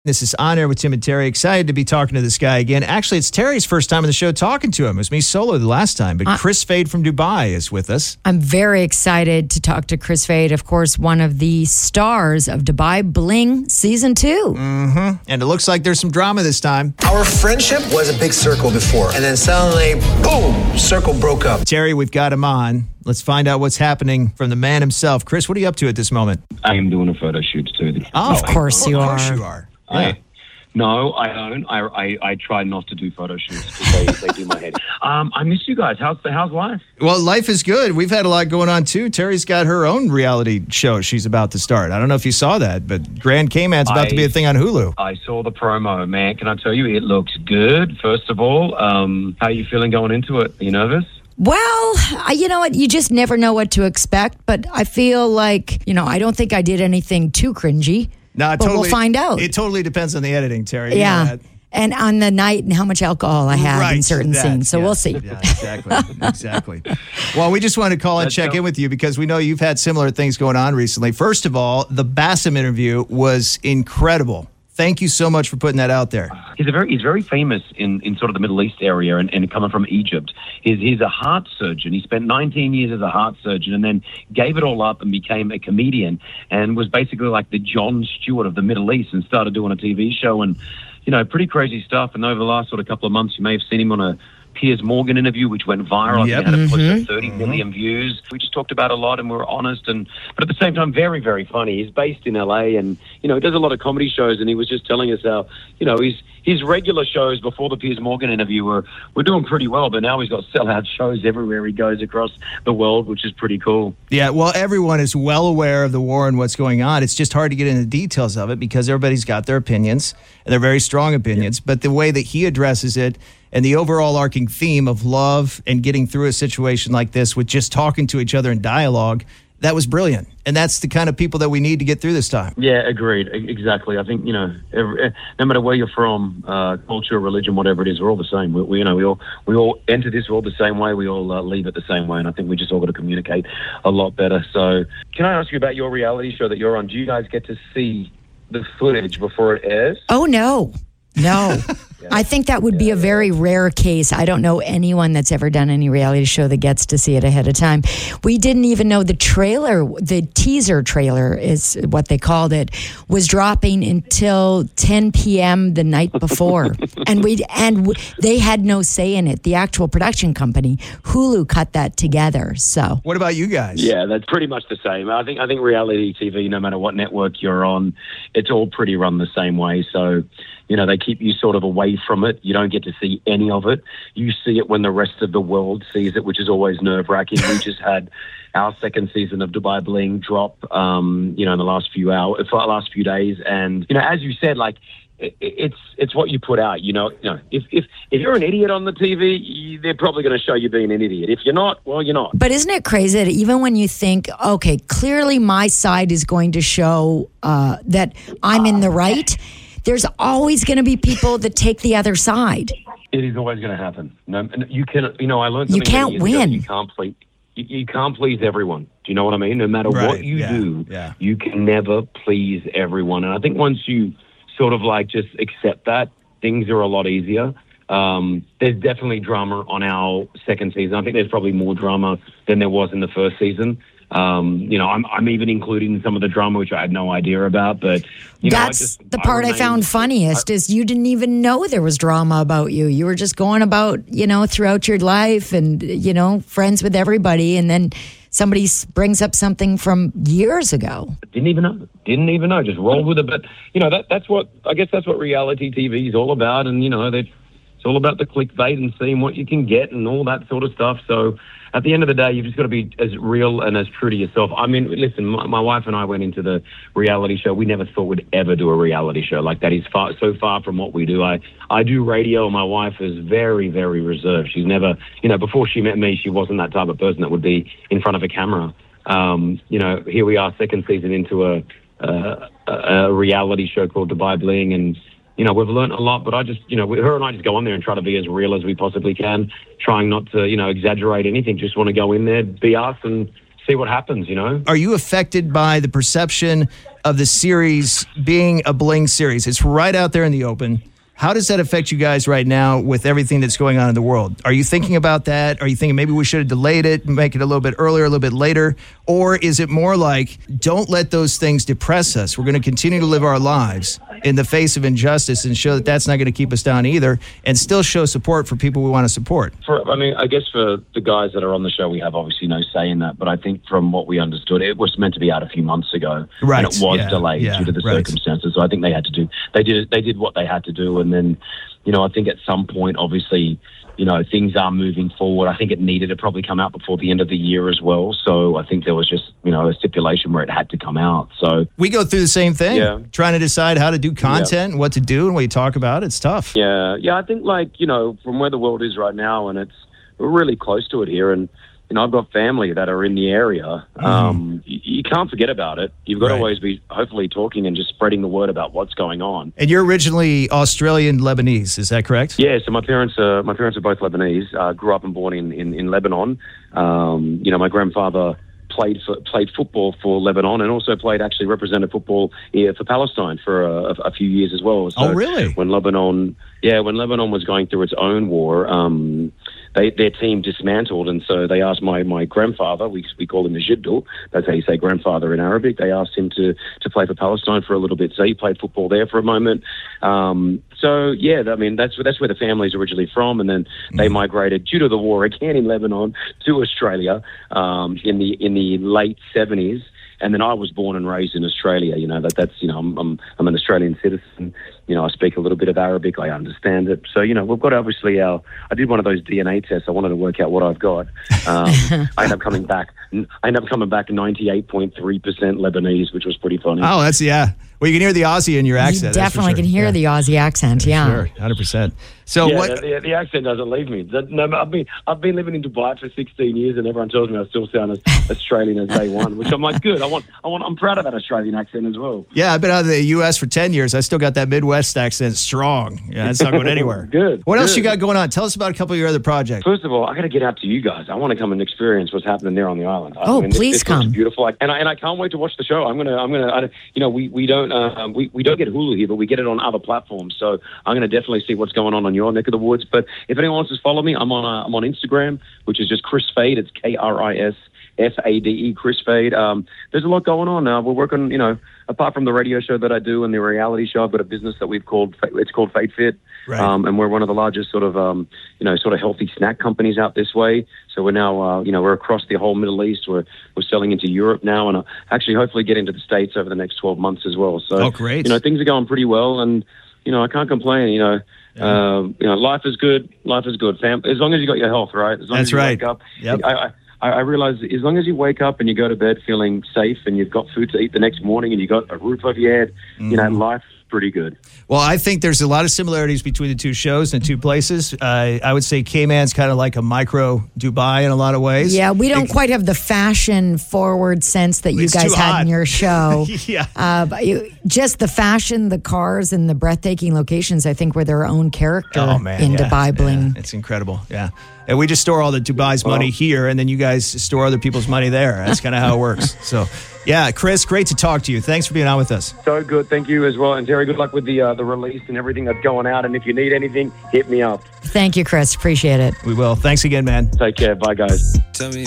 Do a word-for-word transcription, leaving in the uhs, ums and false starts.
This is On Air with Tim and Terry. Excited to be talking to this guy again. Actually, it's Terry's first time on the show talking to him. It was me solo the last time, but uh, Chris Fade from Dubai is with us. I'm very excited to talk to Chris Fade, of course, one of the stars of Dubai Bling Season two. Mm-hmm. And it looks like there's some drama this time. Our friendship was a big circle before, and then suddenly, boom, circle broke up. Terry, we've got him on. Let's find out what's happening from the man himself. Chris, what are you up to at this moment? I am doing a photo shoot too. Oh, of course you are. Of course you are. Yeah. I, no, I don't. I, I, I try not to do photo shoots because they, they do my head. Um, I miss you guys. How's how's life? Well, life is good. We've had a lot going on too. Terry's got her own reality show she's about to start. I don't know if you saw that, but Grand Cayman's about I, to be a thing on Hulu. I saw the promo, man. Can I tell you, it looks good. First of all, um, how are you feeling going into it? Are you nervous? Well, you know what? You just never know what to expect, but I feel like, you know, I don't think I did anything too cringy. No, but totally, we'll find out. It totally depends on the editing, Terry. Yeah. You know that. And on the night and how much alcohol I had right, in certain that, scenes. So yeah, we'll see. Yeah, exactly. exactly. Well, we just wanted to call and Let's check go. in with you because we know you've had similar things going on recently. First of all, the Bassem interview was incredible. Thank you so much for putting that out there. He's a very he's very famous in, in sort of the Middle East area and, and coming from Egypt. He's, he's a heart surgeon. He spent nineteen years as a heart surgeon and then gave it all up and became a comedian and was basically like the Jon Stewart of the Middle East and started doing a T V show and, you know, pretty crazy stuff. And over the last sort of couple of months, you may have seen him on a Piers Morgan interview, which went viral. Yep. I think it had close Mm-hmm. to thirty million views. We just talked about a lot and we were honest, and but at the same time, very, very funny. He's based in L A and, you know, he does a lot of comedy shows, and he was just telling us how, you know, his his regular shows before the Piers Morgan interview were, were doing pretty well, but now he's got sellout shows everywhere he goes across the world, which is pretty cool. Yeah, well, everyone is well aware of the war and what's going on. It's just hard to get into the details of it because everybody's got their opinions, and they're very strong opinions. Yeah. But the way that he addresses it and the overall arcing theme of love and getting through a situation like this with just talking to each other in dialogue, that was brilliant. And that's the kind of people that we need to get through this time. Yeah, agreed. Exactly. I think, you know, every, no matter where you're from, uh, culture, religion, whatever it is, we're all the same. We, we, you know, we all we all enter this world the same way. We all uh, leave it the same way. And I think we just all got to communicate a lot better. So can I ask you about your reality show that you're on? Do you guys get to see the footage before it airs? Oh, no. No. Yeah. I think that would yeah, be a very yeah. rare case. I don't know anyone that's ever done any reality show that gets to see it ahead of time. We didn't even know the trailer, the teaser trailer is what they called it, was dropping until ten p.m. the night before. and we and w- they had no say in it. The actual production company, Hulu, cut that together. So, what about you guys? Yeah, that's pretty much the same. I think I think reality T V, no matter what network you're on, it's all pretty run the same way. So, you know, they keep you sort of away from it. You don't get to see any of it. You see it when the rest of the world sees it, which is always nerve-wracking. We just had our second season of Dubai Bling drop, um, you know, in the last few hours, for the last few days. And, you know, as you said, like, it, it's it's what you put out, you know. You know, if, if, if you're an idiot on the T V, you, they're probably going to show you being an idiot. If you're not, well, you're not. But isn't it crazy that even when you think, okay, clearly my side is going to show uh, that I'm in the right, there's always going to be people that take the other side. It is always going to happen. No, you can, you know, I learned something. You can't many years win. ago. You can't please. You, you can't please everyone. Do you know what I mean? No matter right, what you yeah, do, yeah. you can never please everyone. And I think once you sort of like just accept that, things are a lot easier. Um, there's definitely drama on our second season. I think there's probably more drama than there was in the first season. Um, you know, I'm, I'm even including some of the drama, which I had no idea about, but you know, that's I just, the part I, remain, I found funniest I, is you didn't even know there was drama about you. You were just going about, you know, throughout your life and, you know, friends with everybody. And then somebody brings up something from years ago. Didn't even know. Didn't even know. Just rolled with it. But, you know, that that's what, I guess that's what reality T V is all about. And, you know, they, it's all about the clickbait and seeing what you can get and all that sort of stuff. So at the end of the day, you've just got to be as real and as true to yourself. I mean, listen, my, my wife and I went into the reality show. We never thought we'd ever do a reality show. Like, that is far, so far from what we do. I, I do radio. My wife is very, very reserved. She's never, you know, before she met me, she wasn't that type of person that would be in front of a camera. Um, you know, here we are, second season into a, a, a reality show called Dubai Bling, and you know, we've learned a lot, but I just, you know, we, her and I just go on there and try to be as real as we possibly can, trying not to, you know, exaggerate anything. Just want to go in there, be us, and see what happens, you know? Are you affected by the perception of the series being a bling series? It's right out there in the open. How does that affect you guys right now with everything that's going on in the world? Are you thinking about that? Are you thinking maybe we should have delayed it, make it a little bit earlier, a little bit later? Or is it more like, don't let those things depress us. We're going to continue to live our lives in the face of injustice and show that that's not going to keep us down either, and still show support for people we want to support? For, I mean, I guess for the guys that are on the show, we have obviously no say in that. But I think from what we understood, it was meant to be out a few months ago. Right. And it was yeah, delayed yeah, due to the right. circumstances. So I think they had to do, they did, they did what they had to do. And then, you know, I think at some point, obviously, you know, things are moving forward. I think it needed to probably come out before the end of the year as well. So I think there was just, you know, a stipulation where it had to come out. So we go through the same thing, yeah. trying to decide how to do content Yeah. and what to do and what you talk about. It's tough. Yeah, yeah. I think, like, you know, from where the world is right now, and it's we're really close to it here, and you know, I've got family that are in the area. Mm. Um, you, you can't forget about it. You've got Right. to always be hopefully talking and just spreading the word about what's going on. And you're originally Australian Lebanese, is that correct? Yeah, so my parents are my parents are both Lebanese. Uh, grew up and born in in, in Lebanon. Um, you know, my grandfather played for, played football for Lebanon, and also played actually represented football here for Palestine for a, a few years as well. So Oh, really? When Lebanon, yeah, when Lebanon was going through its own war, um, they their team dismantled, and so they asked my, my grandfather, we we call him the Jiddul, that's how you say grandfather in Arabic. They asked him to to play for Palestine for a little bit, so he played football there for a moment. Um, so yeah, I mean that's that's where the family's originally from, and then they Mm-hmm. migrated due to the war again in Lebanon to Australia um, in the in the late seventies. And then I was born and raised in Australia. You know that that's you know I'm I'm, I'm an Australian citizen. You know I speak a little bit of Arabic. I understand it. So you know we've got obviously our. I did one of those D N A tests. I wanted to work out what I've got. Um, I ended up coming back. I ended up coming back ninety-eight point three percent Lebanese, which was pretty funny. Oh, that's, yeah. Well, you can hear the Aussie in your accent. You that's for definitely sure. can hear Yeah. the Aussie accent, yeah. Sure, one hundred percent. So yeah, what? The, the accent doesn't leave me. The, no, I've been I've been living in Dubai for sixteen years, and everyone tells me I still sound as Australian as day one, which I'm like, good. I want I want I'm proud of that Australian accent as well. Yeah, I've been out of the U S for ten years. I still got that Midwest accent strong. Yeah, it's not going anywhere. Good. What else good. you got going on? Tell us about a couple of your other projects. First of all, I got to get out to you guys. I want to come and experience what's happening there on the island. I Oh, mean, this- please this looks come. beautiful, I- and I and I can't wait to watch the show. I'm gonna I'm gonna I, you know we we don't uh, we we don't get Hulu here, but we get it on other platforms. So I'm gonna definitely see what's going on on your neck of the woods. But if anyone wants to follow me, I'm on uh, I'm on Instagram, which is just Chris Fade. It's K R I S F A D E, Chris Fade. Um, there's a lot going on now. We're working, you know, apart from the radio show that I do and the reality show, I've got a business that we've called, it's called Fade Fit. Right. Um, and we're one of the largest sort of, um, you know, sort of healthy snack companies out this way. So we're now, uh, you know, we're across the whole Middle East. We're we're selling into Europe now, and uh, actually hopefully get into the States over the next twelve months as well. So, Oh, great. you know, things are going pretty well, and you know, I can't complain. You know, Yeah. um, you know, life is good. Life is good. Fam- as long as you got your health, right? As long That's as you right. wake up. Yep. I, I, I realize as long as you wake up and you go to bed feeling safe and you've got food to eat the next morning and you got a roof over your head, you know, life's pretty good. Well, I think there's a lot of similarities between the two shows and the two places. Uh, I would say K-Man's kind of like a micro Dubai in a lot of ways. Yeah, we don't It- quite have the fashion forward sense that you It's guys too had hot. in your show. Yeah. Uh, but you, just the fashion, the cars, and the breathtaking locations, I think, were their own character Oh, man. in yeah, Dubai Bling. yeah, it's incredible. Yeah. And we just store all the Dubai's money here, and then you guys store other people's money there. That's kind of how it works. So, yeah, Chris, great to talk to you. Thanks for being on with us. So good. Thank you as well. And Terry, good luck with the uh, the release and everything that's going out. And if you need anything, hit me up. Thank you, Chris. Appreciate it. We will. Thanks again, man. Take care. Bye, guys. Tell me